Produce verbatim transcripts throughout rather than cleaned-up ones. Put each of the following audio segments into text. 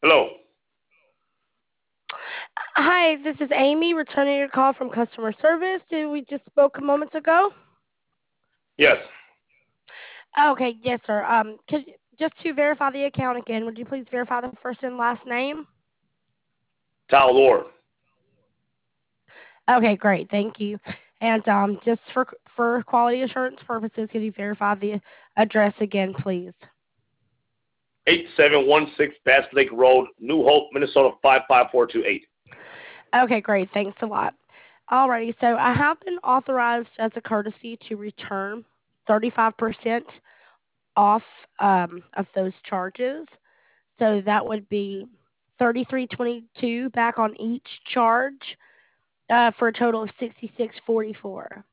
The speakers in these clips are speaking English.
Hello. Hi, this is Amy returning your call from customer service. Did we just spoke a moment ago? Yes. Okay, yes, sir. Um, could just to verify the account again, would you please verify the first and last name? Talor. Okay, great, thank you. And um, just for for quality assurance purposes, could you verify the address again, please? eight seven one six Bass Lake Road, New Hope, Minnesota five five four two eight. Okay, great, thanks a lot. Alrighty, so I have been authorized as a courtesy to return thirty-five percent off um, of those charges. So that would be thirty-three twenty-two back on each charge uh, for a total of sixty-six forty-four.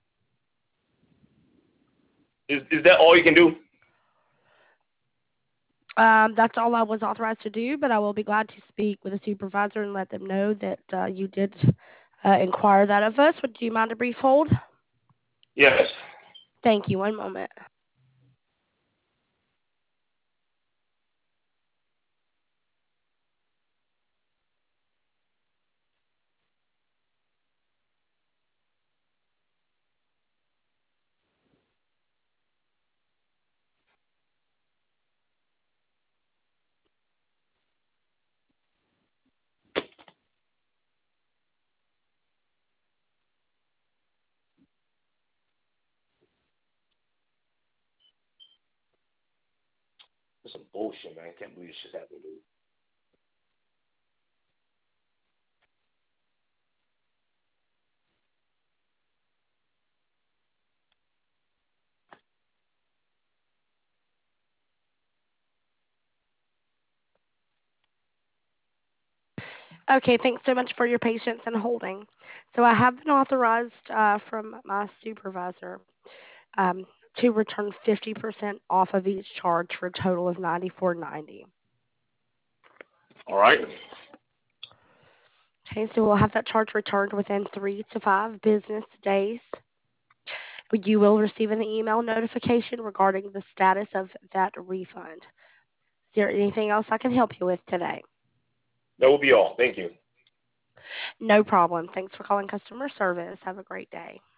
Is is that all you can do? Um, that's all I was authorized to do, but I will be glad to speak with a supervisor and let them know that uh, you did uh, inquire that of us. Would you mind a brief hold? Yes. Thank you. One moment. That's some bullshit, man. I can't believe this shit happened, dude. Okay, thanks so much for your patience and holding. So I have been authorized uh, from my supervisor um, to return fifty percent off of each charge for a total of ninety-four ninety. All right. Okay, so we'll have that charge returned within three to five business days. You will receive an email notification regarding the status of that refund. Is there anything else I can help you with today? That will be all. Thank you. No problem. Thanks for calling customer service. Have a great day.